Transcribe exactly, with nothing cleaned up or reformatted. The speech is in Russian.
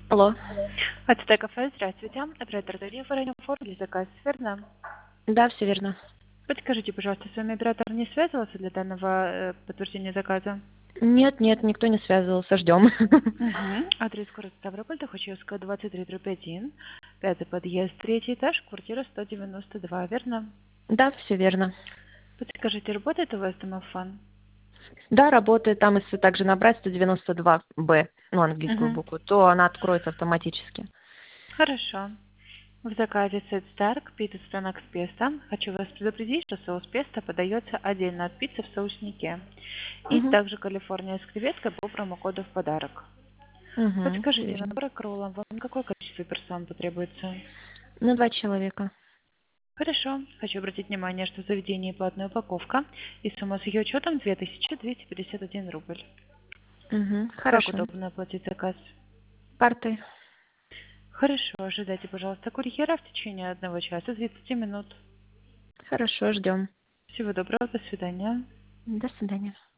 Алло. АТТ кафе, здравствуйте. Оператор тарифа форм для заказа, верно? Да, все верно. Подскажите, пожалуйста, с вами оператор не связывался для данного э, подтверждения заказа? Нет, нет, никто не связывался, ждем. Угу. Адрес город Ставрополь, Тухачевская, двадцать три дробь один, пятый подъезд, третий этаж, квартира сто девяносто два, верно? Да, все верно. Подскажите, работает у вас домофон? Да, работает там, если также набрать сто девяносто два бэ, ну, английскую Угу. букву, то она откроется автоматически. Хорошо. В заказе сет Старк, пицца с пенок с песто. Хочу вас предупредить, что соус песто подается отдельно от пиццы в соусники. И Угу. также Калифорния с креветкой по промокоду в подарок. Угу, все Подскажите, верно. набор к роллам вам какое количество персон потребуется? На два человека. Хорошо. Хочу обратить внимание, что в заведении платная упаковка и сумма с ее учетом две тысячи двести пятьдесят один рубль. Угу, Как хорошо. удобно оплатить заказ? Картой. Хорошо. Ожидайте, пожалуйста, курьера в течение одного часа тридцати минут. Хорошо, ждем. Всего доброго. До свидания. До свидания.